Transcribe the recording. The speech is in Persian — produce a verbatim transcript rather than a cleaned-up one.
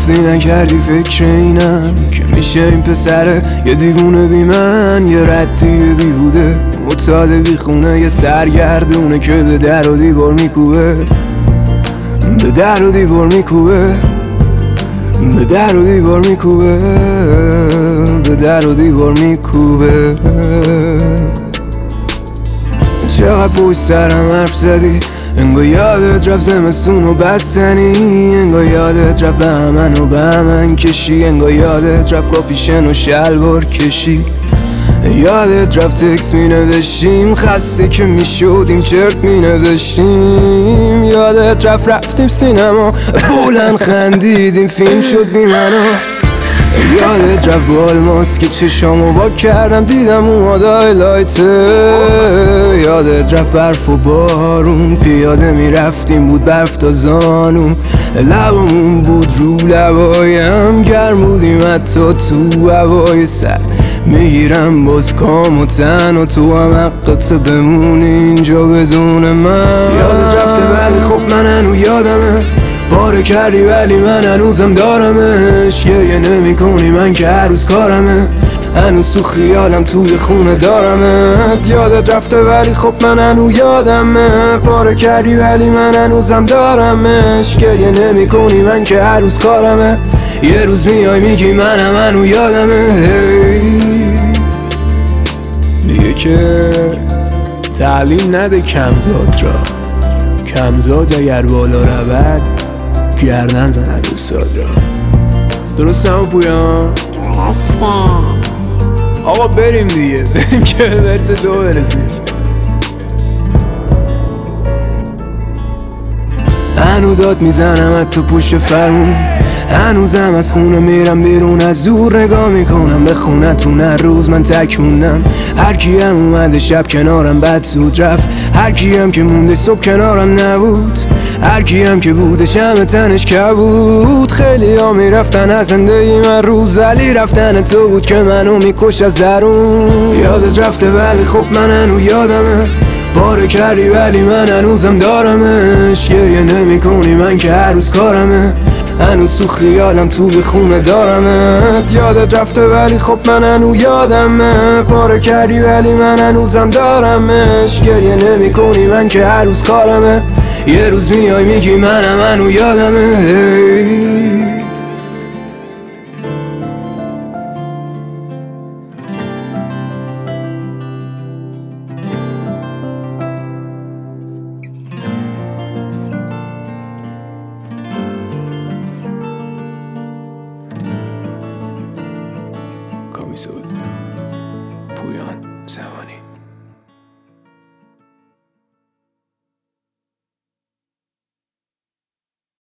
گفتی نکردی فکر اینم که میشه این پسره یه دیوونه بی من، یه ردی بیهوده معتاد بی خونه، یه سرگردونه که به در و دیوار میکوبه، به در و دیوار میکوبه، به در و دیوار میکوبه، به در و دیوار میکوبه. چقدر پشت سرم حرف زدی، انگار یادت رفت زمستون و بستنی، انگار یادت رفت بهمن و بهمن کشی، انگار یادت رفت کاپیشن و شلوار کشی، یادت رفت تکس می نوشتیم خسته که می شدیم چرت می نوشتیم، یادت رفت رفتیم سینما بلند خندیدیم فیلم شد بی منو، یادت رفت با الماس که چشامو با کردم دیدم اون دایلایته، یادت رفت برف و بارون پیاده میرفتیم بود برف تا زانون، لبمون بود رو لبایم گرم بودیم حتی تو هوای سر میگیرم باز کام و تن و تو هم حقت بمونی اینجا بدون من. یادت رفته ولی خب من هنو یادمه، پاره کردی ولی من هنوزم دارمش، گریه نمی کنی من که هر روز کارمه، هنوز تو خیالم توی خونه دارمت. یادت رفته ولی خب من هنو یادمه، پاره کردی ولی من هنوزم دارمش، گریه نمی کنی من که هر روز کارمه، یه روز میای میگی منم هنو یادمه. دیگه که تعلیم نده کمزاد را، کمزاد اگر بالا رود گردن زند استاد را. درست هم پویان؟ آقا بریم دیگه، بریم که به ورس دو برسیم. هنو داد میزنم تو پشت فرمون، هنوزم از خونه میرم بیرون، از دور نگاه میکنم به خونتون، هر روز من تک موندم، هر کی هم اومده شب کنارم بعد زود رفت، هر کی هم که مونده صبح کنارم نبود، هر کی هم که بوده شمع تنش کبود، خیلی ها میرفتن از زندگی من روز، ولی رفتن تو بود که منو میکش از درون. یادت رفته ولی خب من هنو یادمه، پاره کردی ولی من هنوزم دارمش، گریه نمی کنی من که هر روز کارمه، هنوز تو خیالم توی خونه دارمت. یادت رفته ولی خب من هنو یادمه، پاره کردی ولی من هنوزم دارمش، گریه نمی کنی من که هر روز کارمه، یه روز میای میگی منم هنو یادمه.